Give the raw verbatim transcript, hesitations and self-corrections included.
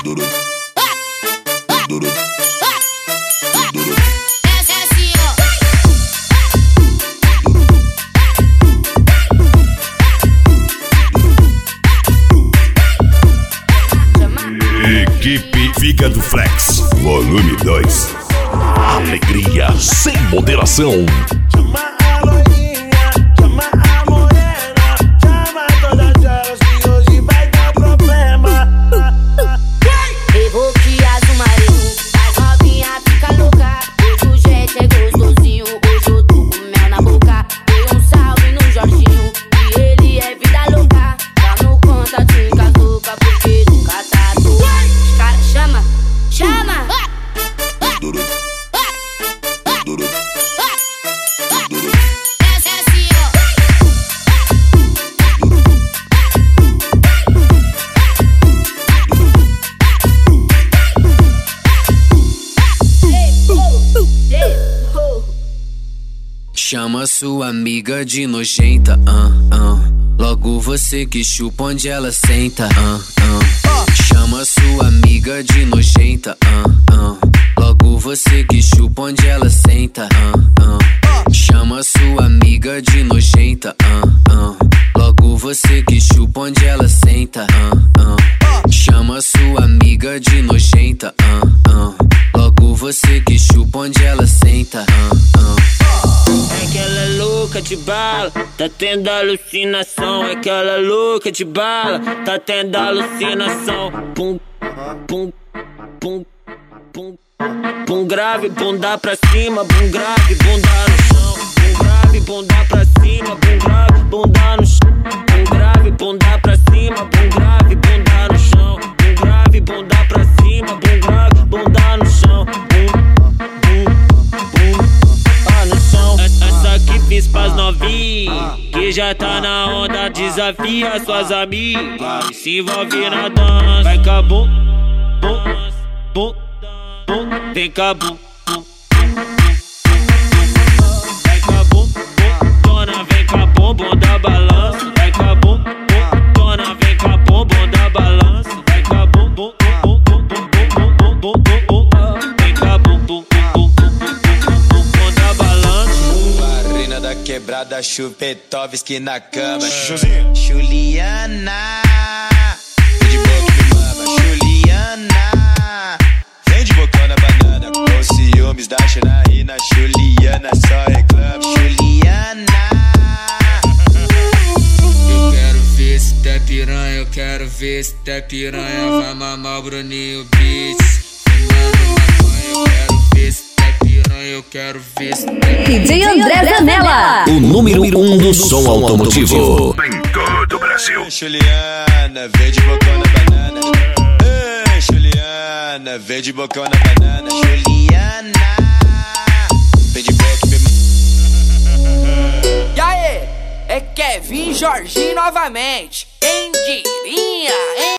Equipe Fígado Flex, volume dois. Alegria sem moderação. Chama a loirinha, chama a morena, chama todas elas que hoje vai dar problema. Evoque as marido, as novinha fica louca. Hoje o jet é gostosinho, hoje eu tô com mel na boca. Dei um salve no Jorginho, e ele é vida louca. Vamos contatinho com as loucas, porque nunca tá à toa. Os cara chama, chama. Essa é assim, ó. Chama sua amiga de nojenta, ah, ah. Logo você que chupa onde ela senta, ah, ah. Chama sua amiga de nojenta, ah, ah. Logo você que chupa onde ela senta, ah, ah. Chama sua amiga de nojenta, ah, ah. Logo você que chupa onde ela senta, ah, ah. Chama sua amiga de nojenta, ah, ah. Logo você que chupa onde ela senta, ah, ah. É que ela é louca de bala, tá tendo alucinação. É que ela é louca de bala, tá tendo alucinação. Pum, pum, pum, pum, pum grave, bunda pra cima, bum grave, bunda no chão. Bum grave, bunda pra cima, bum grave, bunda no chão. Bum grave, bunda pra cima, bum grave, bunda no chão. Bum grave, bunda pra cima, bum grave, bunda no chão. Bum, bum, bum, ah, no chão. Essa que fiz pras novinhas, que já tá na onda, desafia suas amigas e se envolve na dança. Vai cá, bum, bum, bum, bum, vem cá, bum, bum, vai cá, bum, bum, dona, vem cá, bum, bum da balança. Vai cá, bum, bum, dona, vem cá, bum, bum da balança. Vai cá, bum, bum, bum, bum, bum, bum, bum, bum, bum, bum, vem cá, bum, bum, bum, bum, bum, bum da balança. Barrina da quebrada, Chupetovski na cama. Josinha. Juliana, vem de boca me mama. Juliana, vem de boca na banana. Com ciúmes da Janaína, Juliana só reclama. Juliana, Eu quero ver se tá piranha, eu quero ver se tá piranha. Vai mamar o Bruninho Beats, fumando maconha. Eu quero ver se tá piranha, eu quero ver se tá D J André Zanella. O número um do som automotivo em todo o Brasil. Juliana, vem de boca na banana. Ei, Juliana, vem de boca na banana. Juliana, vem de boca me E aí, é Kevin Jorginho novamente. Quem diria, hein?